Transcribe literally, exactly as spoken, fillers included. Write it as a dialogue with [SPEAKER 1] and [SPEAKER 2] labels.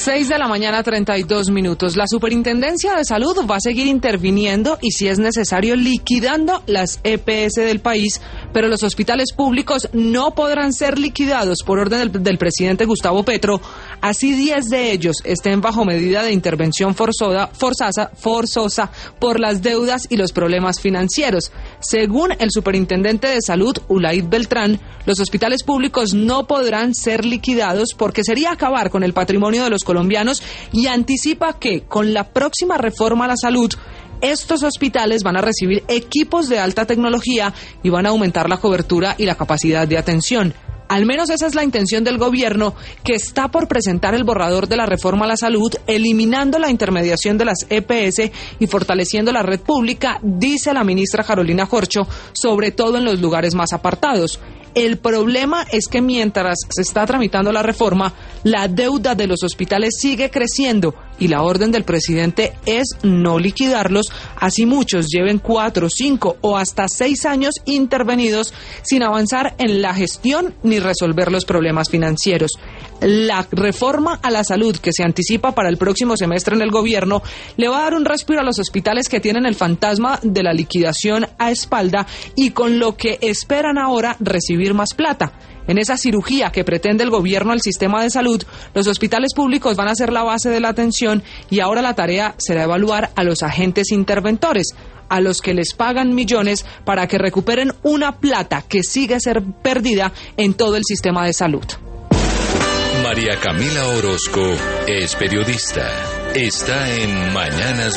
[SPEAKER 1] seis de la mañana, treinta y dos minutos. La Superintendencia de Salud va a seguir interviniendo y, si es necesario, liquidando las E P S del país, pero los hospitales públicos no podrán ser liquidados por orden del, del presidente Gustavo Petro, así diez de ellos estén bajo medida de intervención forzosa, forzosa, forzosa por las deudas y los problemas financieros. Según el Superintendente de Salud, Ulaid Beltrán, los hospitales públicos no podrán ser liquidados porque sería acabar con el patrimonio de los colombianos, y anticipa que con la próxima reforma a la salud, estos hospitales van a recibir equipos de alta tecnología y van a aumentar la cobertura y la capacidad de atención. Al menos esa es la intención del gobierno, que está por presentar el borrador de la reforma a la salud, eliminando la intermediación de las E P S y fortaleciendo la red pública, dice la ministra Carolina Corcho, sobre todo en los lugares más apartados. El problema es que mientras se está tramitando la reforma, la deuda de los hospitales sigue creciendo y la orden del presidente es no liquidarlos, así muchos lleven cuatro, cinco o hasta seis años intervenidos sin avanzar en la gestión ni resolver los problemas financieros. La reforma a la salud que se anticipa para el próximo semestre en el gobierno le va a dar un respiro a los hospitales que tienen el fantasma de la liquidación a espalda y con lo que esperan ahora recibir más plata. En esa cirugía que pretende el gobierno al sistema de salud, los hospitales públicos van a ser la base de la atención y ahora la tarea será evaluar a los agentes interventores, a los que les pagan millones para que recuperen una plata que sigue ser perdida en todo el sistema de salud.
[SPEAKER 2] María Camila Orozco es periodista. Está en Mañanas